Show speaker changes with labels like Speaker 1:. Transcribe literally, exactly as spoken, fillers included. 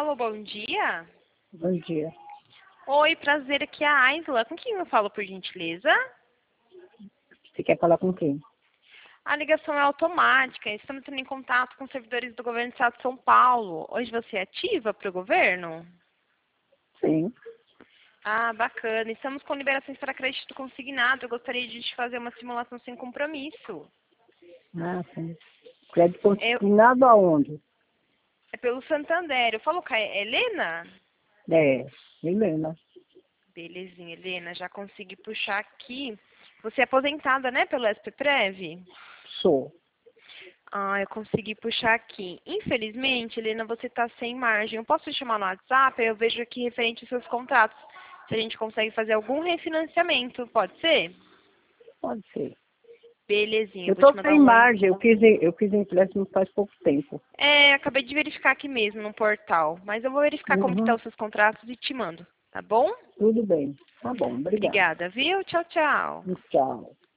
Speaker 1: Alô, bom dia.
Speaker 2: Bom dia.
Speaker 1: Oi, prazer, aqui é a Aisla. Com quem eu falo, por gentileza?
Speaker 2: Você quer falar com quem?
Speaker 1: A ligação é automática. Estamos entrando em contato com servidores do governo do estado de São Paulo. Hoje você é ativa para o governo?
Speaker 2: Sim.
Speaker 1: Ah, bacana. Estamos com liberações para crédito consignado. Eu gostaria de te fazer uma simulação sem compromisso.
Speaker 2: Ah, sim. Crédito
Speaker 1: Eu,
Speaker 2: consignado aonde?
Speaker 1: é pelo Santander. Eu falo com a Helena?
Speaker 2: É, Helena.
Speaker 1: Belezinha, Helena. Já consegui puxar aqui. Você é aposentada, né, pelo S P Prev?
Speaker 2: Sou.
Speaker 1: Ah, eu consegui puxar aqui. Infelizmente, Helena, você está sem margem. Eu posso te chamar no WhatsApp? Eu vejo aqui referente aos seus contratos. Se a gente consegue fazer algum refinanciamento, pode ser?
Speaker 2: Pode ser.
Speaker 1: Belezinha, eu
Speaker 2: Eu
Speaker 1: vou te
Speaker 2: tô
Speaker 1: mandar
Speaker 2: sem
Speaker 1: um oi.
Speaker 2: margem. Eu fiz, eu fiz empréstimo faz pouco tempo.
Speaker 1: É, acabei de verificar aqui mesmo no portal. Mas eu vou verificar como que estão
Speaker 2: Uhum.
Speaker 1: os seus contratos e te mando. Tá bom?
Speaker 2: Tudo bem. Tá bom. Obrigado.
Speaker 1: Obrigada, viu? Tchau, tchau.
Speaker 2: Tchau.